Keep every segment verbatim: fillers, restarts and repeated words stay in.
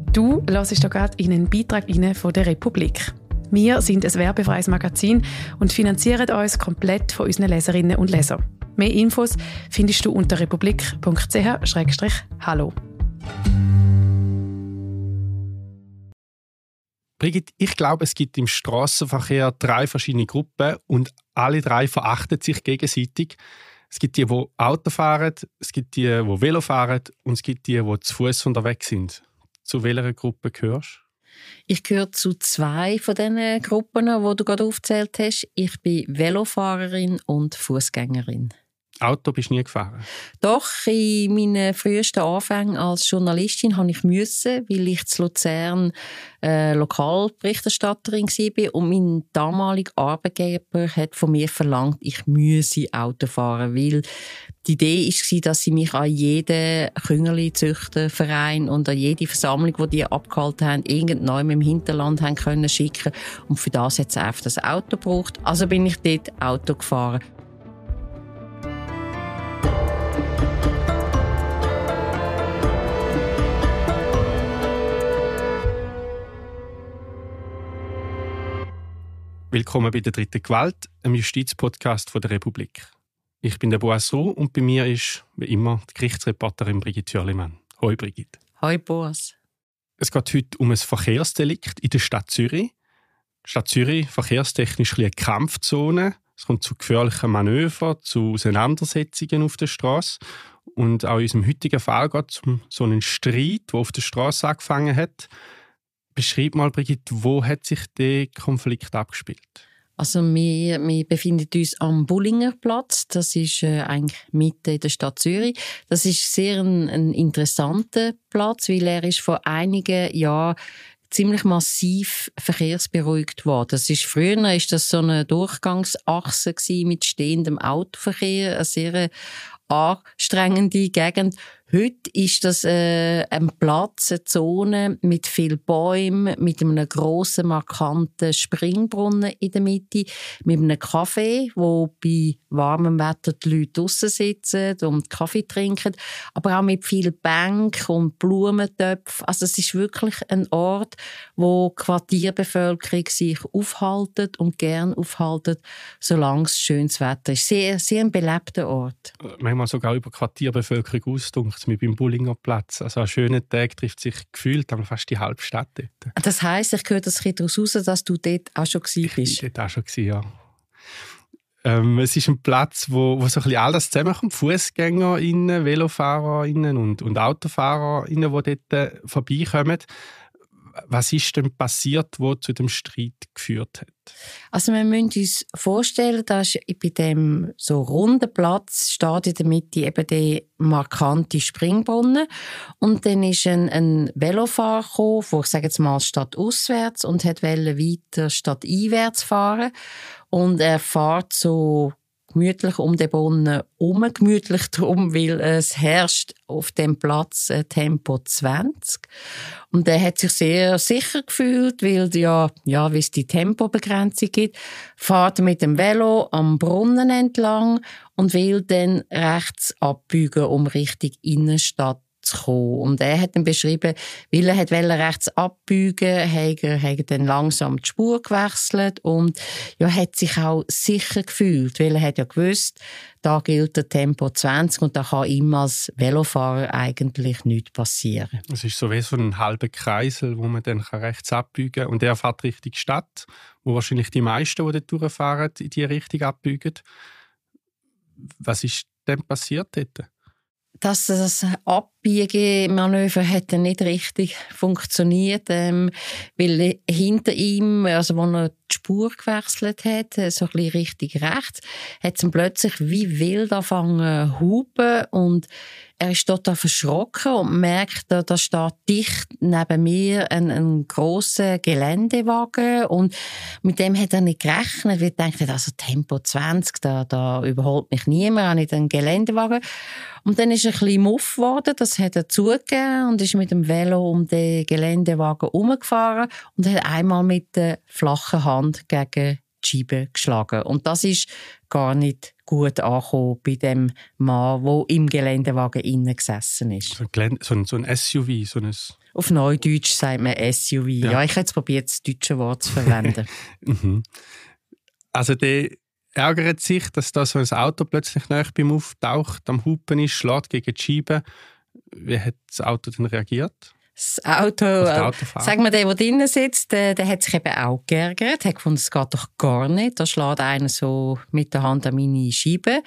Du hörst hier gerade in einen Beitrag rein von der Republik. Wir sind ein werbefreies Magazin und finanzieren uns komplett von unseren Leserinnen und Lesern. Mehr Infos findest du unter republik punkt c h slash hallo. Brigitte, ich glaube, es gibt im Strassenverkehr drei verschiedene Gruppen und alle drei verachten sich gegenseitig. Es gibt die, die Auto fahren, es gibt die, die Velo fahren und es gibt die, die zu Fuß unterwegs sind. Zu welcher Gruppe gehörst du? Ich gehöre zu zwei von diesen Gruppen, die du gerade aufgezählt hast. Ich bin Velofahrerin und Fußgängerin. Auto bist du nie gefahren? Doch, in meinen frühesten Anfängen als Journalistin musste ich müssen, weil ich zu Luzern äh, Lokalberichterstatterin war und mein damaliger Arbeitgeber hat von mir verlangt, ich müsse Auto fahren, weil die Idee war, dass sie mich an jeden Küngerli-Züchterverein und an jede Versammlung, die die abgehalten haben, irgendwann im Hinterland haben können schicken. Und für das hat es einfach das Auto gebraucht. Also bin ich dort Auto gefahren. Willkommen bei der dritten Gewalt, einem Justizpodcast von der Republik. Ich bin der Boas Roux und bei mir ist, wie immer, die Gerichtsreporterin Brigitte Hürlimann. Hoi Brigitte. Hoi Boas. Es geht heute um ein Verkehrsdelikt in der Stadt Zürich. Die Stadt Zürich, verkehrstechnisch eine Kampfzone. Es kommt zu gefährlichen Manövern, zu Auseinandersetzungen auf der Straße. Und auch in unserem heutigen Fall geht es um so einen Streit, der auf der Straße angefangen hat. Beschreib mal, Brigitte, wo hat sich der Konflikt abgespielt? Also wir, wir befinden uns am Bullingerplatz. Das ist äh, eigentlich mitten in der Stadt Zürich. Das ist sehr ein, ein interessanter Platz, weil er ist vor einigen Jahren ziemlich massiv verkehrsberuhigt worden. Das ist, früher ist das so eine Durchgangsachse mit stehendem Autoverkehr, eine sehr anstrengende Gegend. Heute ist das äh, ein Platz, eine Zone mit vielen Bäumen, mit einem grossen, markanten Springbrunnen in der Mitte, mit einem Café, wo bei warmem Wetter die Leute draussen sitzen und Kaffee trinken, aber auch mit vielen Bänken und Blumentöpfen. Also es ist wirklich ein Ort, wo die Quartierbevölkerung sich aufhaltet und gern aufhaltet, solange es schönes Wetter ist. Sehr, sehr ein belebter Ort. Manchmal sogar über die Quartierbevölkerung ausdunkt. Wie beim Bullingerplatz. Also an schönen Tagen trifft sich gefühlt fast die halbe Stadt dort. Das heisst, ich höre das daraus raus, dass du dort auch schon warst. Ich war dort auch schon, ja. Ähm, es ist ein Platz, wo, wo so ein bisschen alles zusammenkommt. FußgängerInnen, VelofahrerInnen und, und AutofahrerInnen, die dort vorbeikommen. Was ist denn passiert, was zu dem Streit geführt hat? Also wir müssen uns vorstellen, dass bei dem so runden Platz steht in der Mitte eben der markante Springbrunnen und dann ist ein, ein Velofahrer gekommen, von, ich sage jetzt mal stadtauswärts und hat weiter stadteinwärts fahren und er fährt so gemütlich um den Brunnen herum, gemütlich darum, weil es herrscht auf dem Platz Tempo zwanzig. Und er hat sich sehr sicher gefühlt, weil ja, ja, wie es die Tempobegrenzung gibt, fährt mit dem Velo am Brunnen entlang und will dann rechts abbiegen, um Richtung Innenstadt zu kommen. Und er hat dann beschrieben, weil er hat rechts abbiegen, hat er, hat er dann langsam die Spur gewechselt und ja, hat sich auch sicher gefühlt, weil er hat ja gewusst, da gilt der Tempo zwanzig und da kann ihm als Velofahrer eigentlich nichts passieren. Es ist so wie so ein halber Kreisel, wo man dann rechts abbiegen kann. Und er fährt Richtung Stadt, wo wahrscheinlich die meisten, die dort durchfahren, in die Richtung abbiegen. Was ist denn passiert dort? dass das Abbiegemanöver hätte nicht richtig funktioniert, ähm, weil hinter ihm, also wo er die Spur gewechselt hat, so ein bisschen Richtung rechts, hat es plötzlich wie wild angefangen zu hupen und er ist total verschrocken und merkt, da steht dicht neben mir ein, ein grosser Geländewagen und mit dem hat er nicht gerechnet, weil er dachte, also Tempo zwanzig, da, da überholt mich niemand, auch nicht ein Geländewagen. Und dann ist er ein bisschen muff geworden, das hat er zugegeben und ist mit dem Velo um den Geländewagen herumgefahren und hat einmal mit der flachen Hand gegen die Scheibe geschlagen. Und das ist gar nicht gut angekommen bei dem Mann, der im Geländewagen innen gesessen ist. So ein, Gelände, so ein, so ein S U V, so ein... Auf Neudeutsch sagt man S U V. Ja, ja ich habe jetzt probiert, das deutsche Wort zu verwenden. mhm. Also der ärgert sich, dass da so ein Auto plötzlich nahe beim Auftaucht am Hupen ist, schlägt gegen die Scheibe. Wie hat das Auto denn reagiert? Das Auto, äh, sagen wir, der, der drinnen sitzt, der, der hat sich eben auch geärgert. Er hat gefunden, es geht doch gar nicht. Da schlägt einer so mit der Hand an meine Scheibe.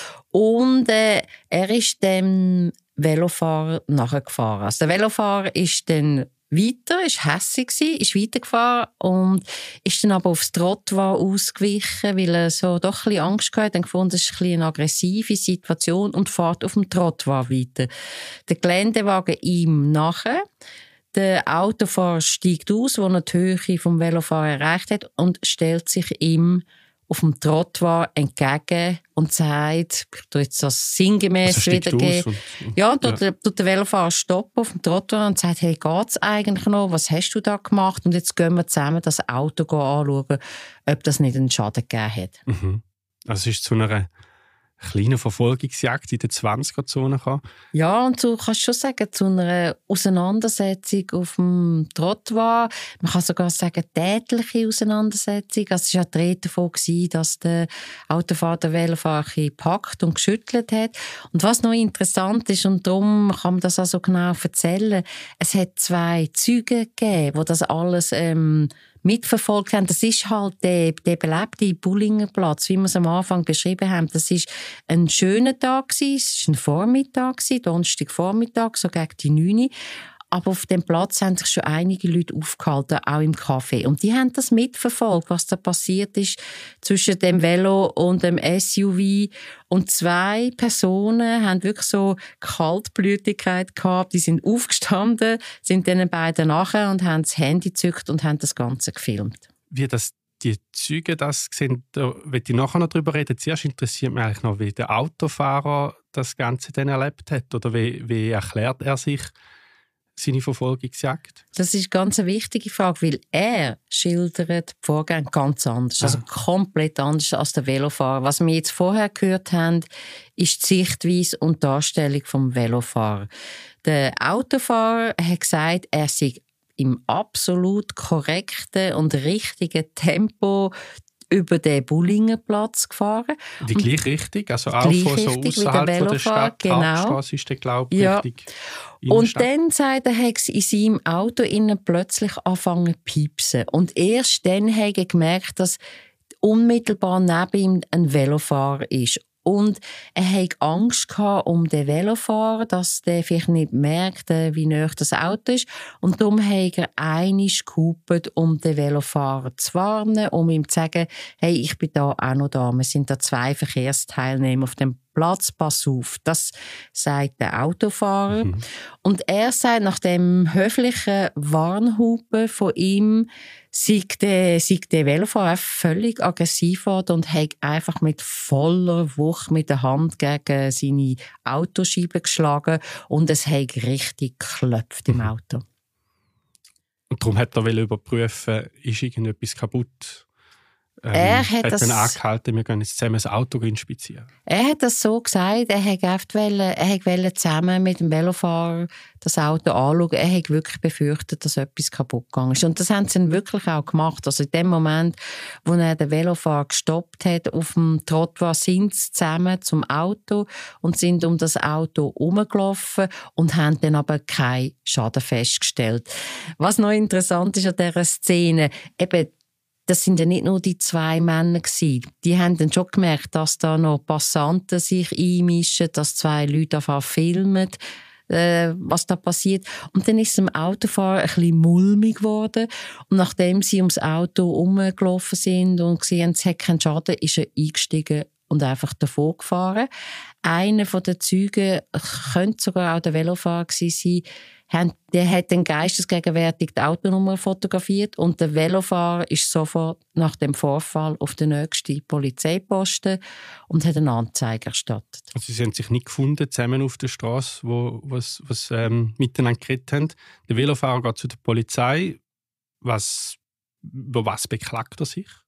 Und äh, er ist dem Velofahrer nachgefahren. Also der Velofahrer ist dann weiter, ist hässig gsi, ist weitergefahren und ist dann aber aufs Trottoir ausgewichen, weil er so doch ein bisschen Angst hatte, dann gefunden, es ist ein bisschen eine aggressive Situation und fährt auf dem Trottoir weiter. Der Geländewagen ihm nachher. Der Autofahrer steigt aus, wo er die Höhe vom Velofahrer erreicht hat und stellt sich ihm auf dem Trottoir entgegen und sagt, ich tue jetzt das sinngemäß also wiedergeben. Und, ja, tut, ja. tut der Velofahrer stoppen auf dem Trottoir und sagt, hey, geht's eigentlich noch? Was hast du da gemacht? Und jetzt gehen wir zusammen das Auto anschauen, ob das nicht einen Schaden gegeben hat. Mhm. Also es ist zu einer kleine Verfolgungsjagd in der zwanziger-Zone kam. Ja, und du kannst schon sagen, zu einer Auseinandersetzung auf dem Trottoir. Man kann sogar sagen, tätliche Auseinandersetzung. Also es war ja die Rede davon, dass der Autofahrer den Velofahrer gepackt und geschüttelt hat. Und was noch interessant ist, und darum kann man das auch so genau erzählen, es hat zwei Zeugen gegeben, die das alles ähm, mitverfolgt haben. Das ist halt der, der belebte Bullingerplatz, wie wir es am Anfang beschrieben haben. Das war ein schöner Tag, es war ein Vormittag, Donnerstagvormittag, so gegen die neun. Aber auf dem Platz haben sich schon einige Leute aufgehalten, auch im Café. Und die haben das mitverfolgt, was da passiert ist zwischen dem Velo und dem S U V. Und zwei Personen haben wirklich so Kaltblütigkeit gehabt. Die sind aufgestanden, sind denen beiden nachher und haben das Handy gezückt und haben das Ganze gefilmt. Wie das die Zeugen das sehen, da will ich nachher noch darüber reden. Zuerst interessiert mich eigentlich noch, wie der Autofahrer das Ganze dann erlebt hat. Oder wie, wie erklärt er sich seine Verfolgungsjagd? Das ist ganz eine wichtige Frage, weil er schildert die Vorgänge ganz anders, also komplett anders als der Velofahrer. Was wir jetzt vorher gehört haben, ist die Sichtweise und die Darstellung vom Velofahrer. Der Autofahrer hat gesagt, er sei im absolut korrekten und richtigen Tempo über den Bullingerplatz gefahren. Die gleiche Richtung, also auch von so außerhalb von der Stadt. Genau. Die Hauptstrasse ist der, glaube ich, ja. richtig. Und dann sagt er, hat in seinem Auto innen plötzlich angefangen zu piepsen. Und erst dann hat er gemerkt, dass unmittelbar neben ihm ein Velofahrer ist. Und er hatte Angst gehabt um den Velofahrer, dass der vielleicht nicht merkt, wie nahe das Auto ist. Und darum hat er einmal gehupt, um den Velofahrer zu warnen, um ihm zu sagen, hey, ich bin da auch noch da. Wir sind da zwei Verkehrsteilnehmer auf dem Platz, pass auf. Das sagt der Autofahrer. Mhm. Und er sagt, nach dem höflichen Warnhupen von ihm, sei der, sei der Velofahrer völlig aggressiv geworden und hat einfach mit voller Wucht mit der Hand gegen seine Autoscheibe geschlagen und es hat richtig geklopft im Auto. Und darum hat er überprüfen, ist irgendetwas kaputt? Ähm, er hat, hat das, dann angehalten, wir gehen jetzt zusammen das Auto inspizieren. Er hat das so gesagt, er wollte zusammen mit dem Velofahrer das Auto anschauen. Er hat wirklich befürchtet, dass etwas kaputt gegangen ist. Und das haben sie dann wirklich auch gemacht. Also in dem Moment, wo er den Velofahrer gestoppt hat, auf dem Trottoir sind sie zusammen zum Auto und sind um das Auto herumgelaufen und haben dann aber keinen Schaden festgestellt. Was noch interessant ist an dieser Szene, eben, das sind ja nicht nur die zwei Männer gewesen. Die haben dann schon gemerkt, dass da noch Passanten sich einmischen, dass zwei Leute einfach filmen, äh, was da passiert. Und dann ist es dem Autofahrer ein bisschen mulmig geworden. Und nachdem sie ums Auto herumgelaufen sind und gesehen, es hat keinen Schaden, ist er eingestiegen und einfach davon gefahren. Einer von den Zeugen, könnte sogar auch der Velofahrer gewesen sein, der hat dann geistesgegenwärtig die Autonummer fotografiert und der Velofahrer ist sofort nach dem Vorfall auf den nächsten Polizeiposten und hat eine Anzeige erstattet. Also sie haben sich nicht gefunden, zusammen auf der Straße, wo was, was ähm, miteinander geredet haben. Der Velofahrer geht zu der Polizei. Was, über was beklagt er sich?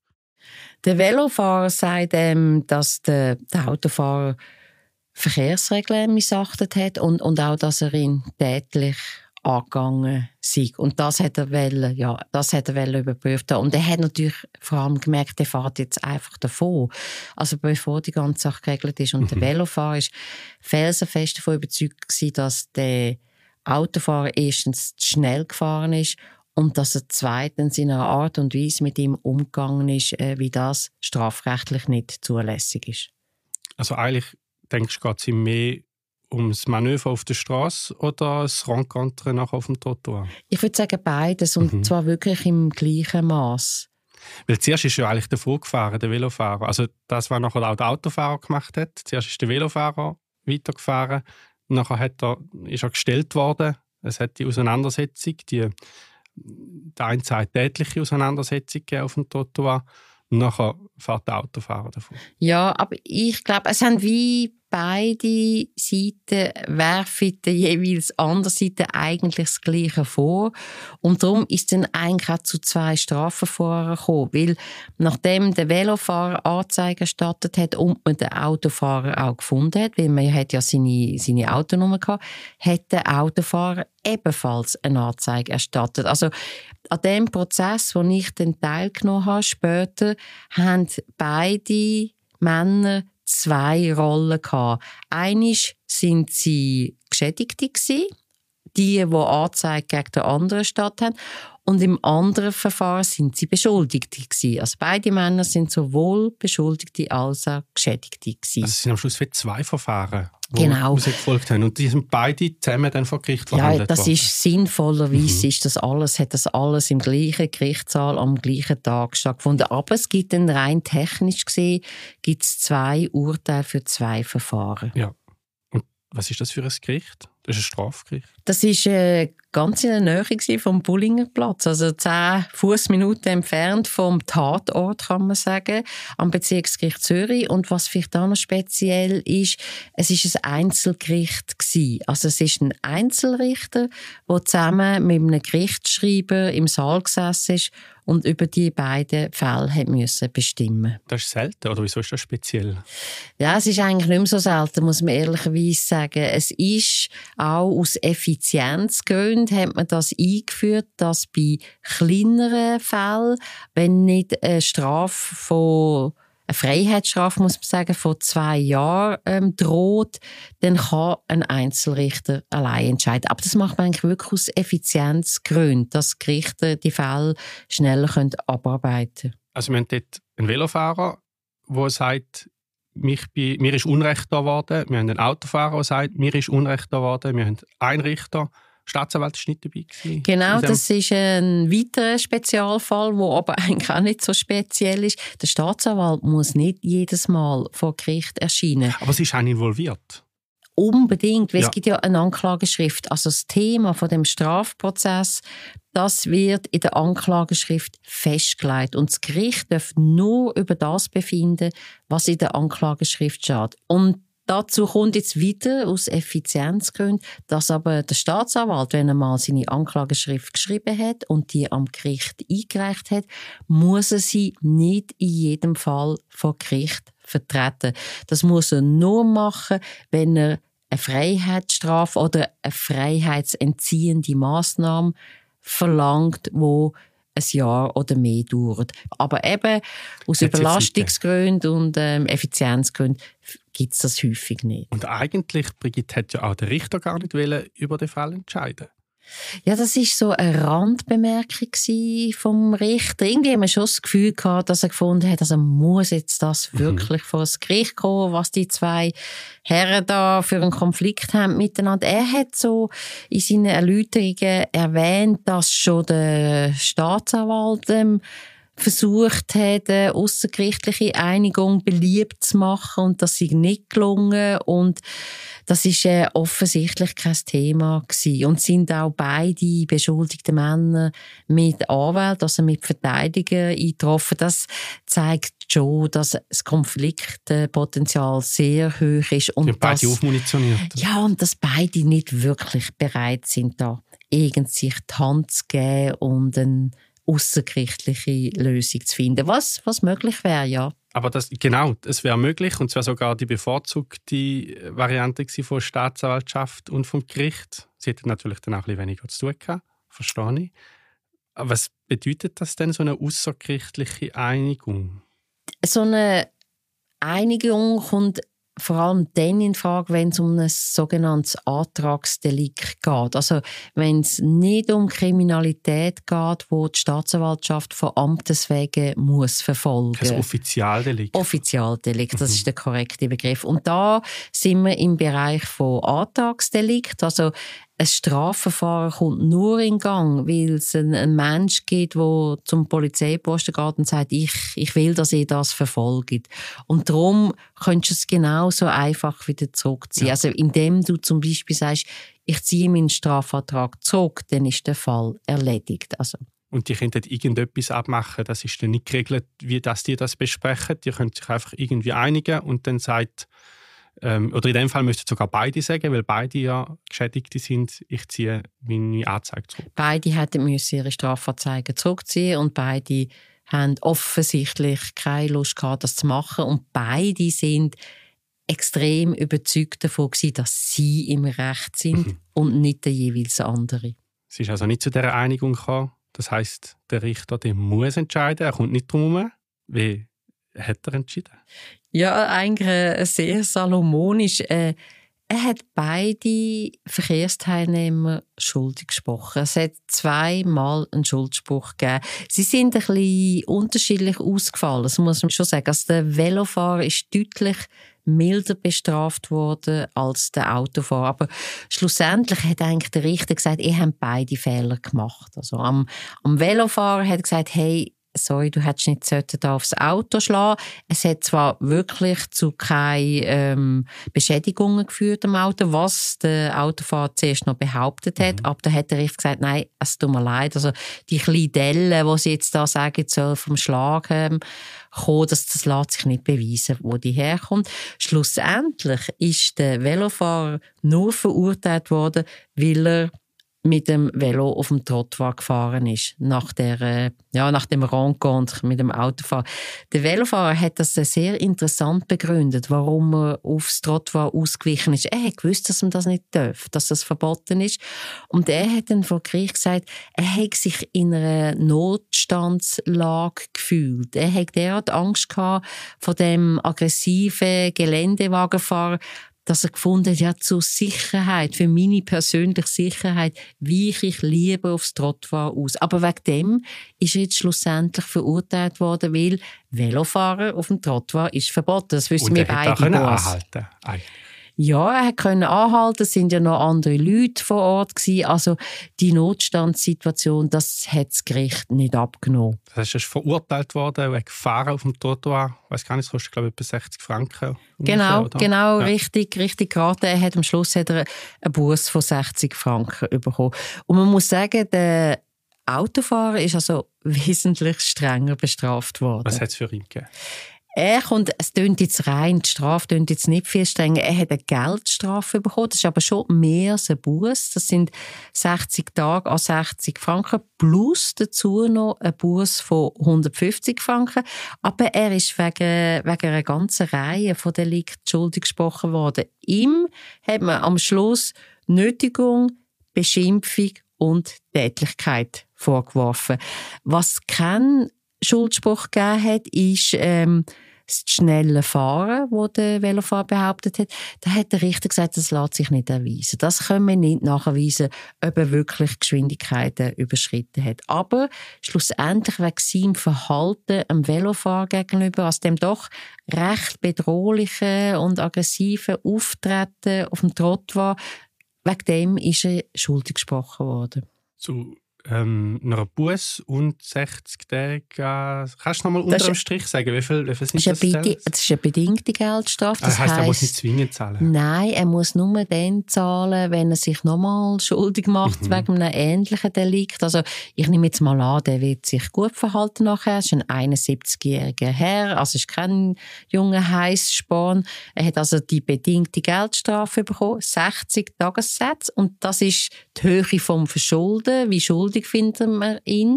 Der Velofahrer sagt, ähm, dass der, der Autofahrer Verkehrsregeln missachtet hat und, und auch, dass er ihn tätlich angegangen sei. Und das hat er wollen, ja, das hat er wollen überprüft haben. Und er hat natürlich vor allem gemerkt, der fährt jetzt einfach davon. Also bevor die ganze Sache geregelt ist. Und mhm. der Velofahrer ist felsenfest davon überzeugt gewesen, dass der Autofahrer erstens zu schnell gefahren ist und dass er zweitens in einer Art und Weise mit ihm umgegangen ist, äh, wie das strafrechtlich nicht zulässig ist. Also eigentlich denkst du, geht es ihm mehr um das Manöver auf der Straße oder das Rencontre nachher auf dem Trottoir? Ich würde sagen beides, und mhm. zwar wirklich im gleichen Maß. Weil zuerst ist ja eigentlich der vorgefahren, der Velofahrer. Also das, was nachher auch der Autofahrer gemacht hat. Zuerst ist der Velofahrer weitergefahren, nachher hat er, ist er gestellt worden. Es hat die Auseinandersetzung, die, der eine sagt tätliche Auseinandersetzung auf dem Trottoir. Und nachher fährt der Autofahrer davon. Ja, aber ich glaube, es haben wie beide Seiten werfen der jeweils andere Seite eigentlich das Gleiche vor. Und darum ist es dann eigentlich auch zu zwei Strafverfahren gekommen. Weil nachdem der Velofahrer Anzeige erstattet hat und man den Autofahrer auch gefunden hat, weil man hat ja seine, seine Autonummer gehabt, hat der Autofahrer ebenfalls eine Anzeige erstattet. Also an dem Prozess, wo ich dann teilgenommen habe, später, haben beide Männer zwei Rollen gehabt. Einmal sind sie Geschädigte gewesen, die, die Anzeige gegen den anderen statt haben. Und im anderen Verfahren sind sie Beschuldigte gewesen. Also beide Männer sind sowohl Beschuldigte als auch Geschädigte gewesen. Also es sind am Schluss wie zwei Verfahren, die genau. gefolgt haben. Und die sind beide zusammen dann vor Gericht verhandelt Ja, das worden. ist sinnvollerweise, mhm. ist das alles, hat das alles im gleichen Gerichtssaal am gleichen Tag stattgefunden. Aber es gibt dann rein technisch gesehen, gibt es zwei Urteile für zwei Verfahren. Ja. Und was ist das für ein Gericht? Das ist ein Strafgericht? Das war äh, ganz in der Nähe vom Bullingerplatz, also zehn Fußminuten entfernt vom Tatort, kann man sagen, am Bezirksgericht Zürich. Und was vielleicht auch noch speziell ist, es ist ein Einzelgericht gewesen. Also es ist ein Einzelrichter, der zusammen mit einem Gerichtsschreiber im Saal gesessen ist und über die beiden Fälle hat müssen bestimmen. Das ist selten, oder wieso ist das speziell? Ja, es ist eigentlich nicht mehr so selten, muss man ehrlicherweise sagen. Es ist auch aus Effizienzgründen hat man das eingeführt, dass bei kleineren Fällen, wenn nicht eine Strafe von eine Freiheitsstrafe, muss man sagen, von zwei Jahren ähm, droht, dann kann ein Einzelrichter allein entscheiden. Aber das macht man eigentlich wirklich aus Effizienzgründen, dass die Richter die Fälle schneller können abarbeiten können. Also wir haben dort einen Velofahrer, der sagt, mich bei, mir ist Unrecht da worden. Wir haben einen Autofahrer, der sagt, mir ist Unrecht da worden. Wir haben einen Richter. Staatsanwalt war nicht dabei gewesen. Genau, das ist ein weiterer Spezialfall, der aber eigentlich auch nicht so speziell ist. Der Staatsanwalt muss nicht jedes Mal vor Gericht erscheinen. Aber sie ist auch involviert. Unbedingt, weil ja. es gibt ja eine Anklageschrift. Also das Thema von dem Strafprozess, das wird in der Anklageschrift festgelegt. Und das Gericht darf nur über das befinden, was in der Anklageschrift steht. Und dazu kommt jetzt wieder aus Effizienzgründen, dass aber der Staatsanwalt, wenn er mal seine Anklageschrift geschrieben hat und die am Gericht eingereicht hat, muss er sie nicht in jedem Fall vor Gericht vertreten. Das muss er nur machen, wenn er eine Freiheitsstrafe oder eine freiheitsentziehende Massnahme verlangt, wo ein Jahr oder mehr dauert. Aber eben aus Überlastungsgründen und ähm, Effizienzgründen gibt es das häufig nicht. Und eigentlich, Brigitte, hat ja auch der Richter gar nicht wollen über den Fall entscheiden. Ja, das war so eine Randbemerkung vom Richter. Irgendwie haben wir schon das Gefühl gehabt, dass er gefunden hat, also muss jetzt das wirklich mhm. vor das Gericht kommen, was die zwei Herren da für einen Konflikt haben miteinander. Er hat so in seinen Erläuterungen erwähnt, dass schon der Staatsanwalt ähm, versucht hat, eine aussergerichtliche Einigung beliebt zu machen, und das sei nicht gelungen, und das ist äh, offensichtlich kein Thema gewesen. Und sind auch beide beschuldigten Männer mit Anwälten, also mit Verteidigern eingetroffen. Das zeigt schon, dass das Konfliktpotenzial sehr hoch ist. Und sind beide dass, aufmunitioniert. Ja, und dass beide nicht wirklich bereit sind, da irgend sich die Hand zu geben und einen aussergerichtliche Lösung zu finden. Was, was möglich wäre, ja. Aber das, genau, es wäre möglich und es wäre sogar die bevorzugte Variante von der Staatsanwaltschaft und vom Gericht. Sie hätten natürlich dann auch ein bisschen weniger zu tun gehabt, verstehe ich. Aber was bedeutet das denn, so eine außergerichtliche Einigung? So eine Einigung kommt vor allem dann in Frage, wenn es um ein sogenanntes Antragsdelikt geht. Also wenn es nicht um Kriminalität geht, wo die Staatsanwaltschaft von Amtes wegen muss verfolgen. Ein Offizialdelikt. Offizialdelikt, das ist der korrekte Begriff. Und da sind wir im Bereich von Antragsdelikt. Also ein Strafverfahren kommt nur in Gang, weil es einen, einen Mensch gibt, der zum Polizeiposten geht und sagt, ich, ich will, dass ihr das verfolgt. Und darum könntest du es genauso einfach wieder zurückziehen. Ja. Also indem du zum Beispiel sagst, ich ziehe meinen Strafvertrag zurück, dann ist der Fall erledigt. Also. Und die könnten irgendetwas abmachen, das ist dann nicht geregelt, wie das die das besprechen. Die können sich einfach irgendwie einigen und dann sagt, Ähm, oder in dem Fall müssten sogar beide sagen, weil beide ja Geschädigte sind, ich ziehe meine Anzeige zurück. Beide hätten ihre Strafanzeige zurückziehen und beide haben offensichtlich keine Lust gehabt, das zu machen. Und beide sind extrem überzeugt davon gewesen, dass sie im Recht sind mhm. und nicht der jeweils andere. Es ist also nicht zu dieser Einigung gekommen. Das heisst, der Richter der muss entscheiden, er kommt nicht drum herum. Wie hat er entschieden? Ja, eigentlich äh, sehr salomonisch. Äh, er hat beide Verkehrsteilnehmer schuldig gesprochen. Es hat zweimal einen Schuldspruch gegeben. Sie sind ein bisschen unterschiedlich ausgefallen, das muss man schon sagen. Also der Velofahrer ist deutlich milder bestraft worden als der Autofahrer. Aber schlussendlich hat eigentlich der Richter gesagt, ihr habt beide Fehler gemacht. Also am, am Velofahrer hat er gesagt, hey, sorry, du hättest nicht da aufs Auto schlagen. Es hat zwar wirklich zu keinen ähm, Beschädigungen geführt am Auto, was der Autofahrer zuerst noch behauptet hat, mhm. aber da hat der Richter gesagt, nein, es tut mir leid, also die kleine Delle, die sie jetzt da sagen soll, vom Schlag ähm, kommen, das, das lässt sich nicht beweisen, wo die herkommt. Schlussendlich ist der Velofahrer nur verurteilt worden, weil er mit dem Velo auf dem Trottoir gefahren ist, nach, der, ja, nach dem Rencontre mit dem Autofahrer. Der Velofahrer hat das sehr interessant begründet, warum er aufs Trottoir ausgewichen ist. Er hat gewusst, dass man das nicht darf, dass das verboten ist. Und er hat dann vor Gericht gesagt, er hat sich in einer Notstandslage gefühlt. Er hat derart Angst gehabt vor dem aggressiven Geländewagenfahrer, dass er gefunden hat, ja, zur Sicherheit, für meine persönliche Sicherheit, weiche ich lieber aufs Trottoir aus. Aber wegen dem ist er jetzt schlussendlich verurteilt worden, weil Velofahrer auf dem Trottoir ist verboten. Das wissen Und wir beide. Und er anhalten eigentlich. Ja, er konnte anhalten, es sind ja noch andere Leute vor Ort gewesen. Also die Notstandssituation, das hat das Gericht nicht abgenommen. Das heißt, er ist verurteilt worden wegen Fahren auf dem Trottoir. Ich weiss gar nicht, es kostet, glaube ich, etwa sechzig Franken. Genau, ungefähr, genau, ja. richtig, richtig geraten. Er hat am Schluss hat er einen Buß von sechzig Franken bekommen. Und man muss sagen, der Autofahrer ist also wesentlich strenger bestraft worden. Was hat es für ihn gegeben? Er kommt, es tönt jetzt rein, die Strafe tönt jetzt nicht viel strenger. Er hat eine Geldstrafe bekommen, das ist aber schon mehr als ein Buß. Das sind sechzig Tage an sechzig Franken plus dazu noch ein Buß von hundertfünfzig Franken. Aber er ist wegen, wegen einer ganzen Reihe von Delikten schuldig gesprochen worden. Ihm hat man am Schluss Nötigung, Beschimpfung und Tätlichkeit vorgeworfen. Was kein Schuldspruch gegeben hat, ist ähm, das schnelle Fahren, das der Velofahrer behauptet hat. Da hat der Richter gesagt, das lässt sich nicht erweisen. Das können wir nicht nachweisen, ob er wirklich Geschwindigkeiten überschritten hat. Aber schlussendlich wegen seinem Verhalten am Velofahrer gegenüber, als dem doch recht bedrohlichen und aggressiven Auftreten auf dem Trottoir, wegen dem ist er schuldig gesprochen worden. Zu ähm, einer Buß und sechzig Tage. Äh, kannst du noch mal unter dem Strich sagen, wie viel, wie viel sind das? Bedi- das ist eine bedingte Geldstrafe. Das also heisst, heisst, er muss nicht zwingend zahlen? Nein, er muss nur dann zahlen, wenn er sich nochmal schuldig macht mhm. wegen einem ähnlichen Delikt. Also ich nehme jetzt mal an, der wird sich gut verhalten nachher. Es ist ein einundsiebzigjähriger Herr, also ist kein junger Heisssporn. Er hat also die bedingte Geldstrafe bekommen, sechzig Tagessätze. Und das ist die Höhe vom Verschulden, wie schuldig finden wir ihn.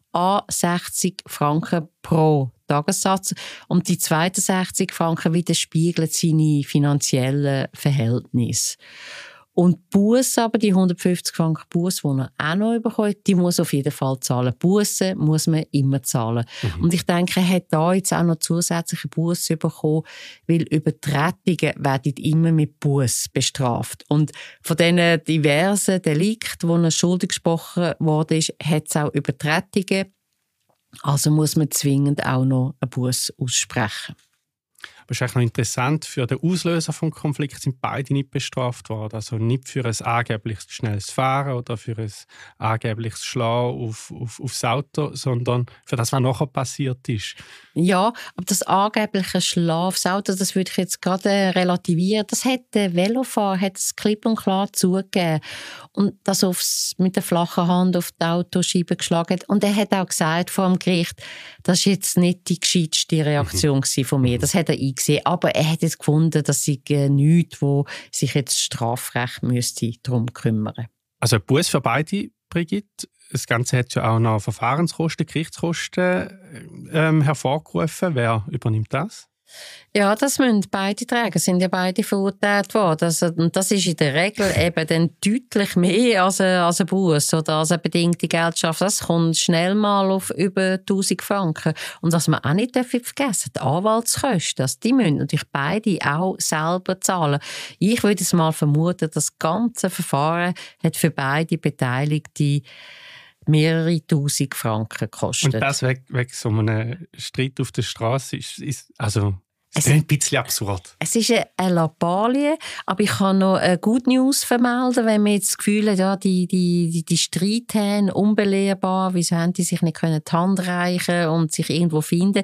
an sechzig Franken pro Tagessatz. Und die zweiundsechzig Franken widerspiegeln seine finanziellen Verhältnisse. Und die Busse, aber die hundertfünfzig Franken Busse, die er auch noch bekommt, die muss auf jeden Fall zahlen. Busse muss man immer zahlen. Mhm. Und ich denke, er hat da jetzt auch noch zusätzliche Busse bekommen, weil Übertretungen werden immer mit Busse bestraft. Und von diesen diversen Delikten, wo er schuldig gesprochen worden ist, hat es auch Übertretungen. Also muss man zwingend auch noch einen Busse aussprechen. Aber es ist eigentlich noch interessant, für den Auslöser des Konflikts sind beide nicht bestraft worden. Also nicht für ein angebliches schnelles Fahren oder für ein angebliches Schlagen auf, auf, aufs Auto, sondern für das, was nachher passiert ist. Ja, aber das angebliche Schlagen aufs Auto, das würde ich jetzt gerade relativieren. Das hat der Velofahrer hat es klipp und klar zugegeben. Und das aufs, mit der flachen Hand auf die Autoscheibe geschlagen hat. Und er hat auch gesagt vor dem Gericht, das war jetzt nicht die gescheiteste Reaktion mhm. von mir. Das hat er eingesehen. Aber er hat jetzt gefunden, dass sie nichts, wo sich jetzt das Strafrecht müsste darum kümmern. Also ein Buß für beide, Brigitte. Das Ganze hat ja auch noch Verfahrenskosten, Gerichtskosten ähm, hervorgerufen. Wer übernimmt das? Ja, das müssen beide tragen. Es sind ja beide verurteilt worden. Also, und das ist in der Regel eben dann deutlich mehr als ein, als ein Buß oder als eine bedingte Geldstrafe. Das kommt schnell mal auf über tausend Franken. Und was man auch nicht vergessen darf, die Anwaltskosten, also die müssen natürlich beide auch selber zahlen. Ich würde es mal vermuten, das ganze Verfahren hat für beide Beteiligte mehrere tausend Franken gekostet. Und das wegen, wegen so einem Streit auf der Straße ist, ist also es ist ein bisschen absurd. Es ist eine Lappalie, aber ich kann noch eine Good News vermelden, wenn wir jetzt das Gefühl haben, ja, die, die, die, die Streithähne unbelehrbar, wieso haben die sich nicht können die Hand reichen und sich irgendwo finden.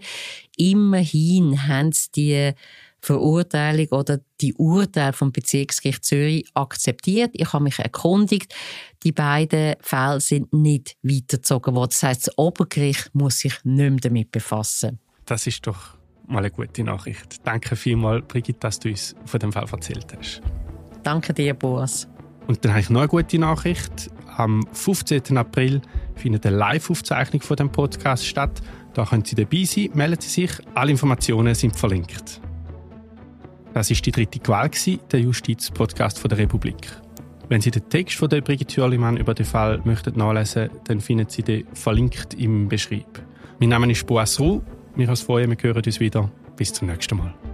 Immerhin haben sie die Verurteilung oder die Urteile vom Bezirksgericht Zürich akzeptiert. Ich habe mich erkundigt. Die beiden Fälle sind nicht weitergezogen worden. Das heisst, das Obergericht muss sich nicht mehr damit befassen. Das ist doch mal eine gute Nachricht. Danke vielmals, Brigitte, dass du uns von dem Fall erzählt hast. Danke dir, Boas. Und dann habe ich noch eine gute Nachricht. Am fünfzehnten April findet eine Live-Aufzeichnung von dem Podcast statt. Da können Sie dabei sein. Melden Sie sich. Alle Informationen sind verlinkt. Das war die dritte Quelle, der Justiz-Podcast der Republik. Wenn Sie den Text von der Brigitte Hürlimann über den Fall möchten nachlesen, dann finden Sie den verlinkt im Beschreib. Mein Name ist Boas Ruh. Wir als Freuen, wir hören uns wieder. Bis zum nächsten Mal.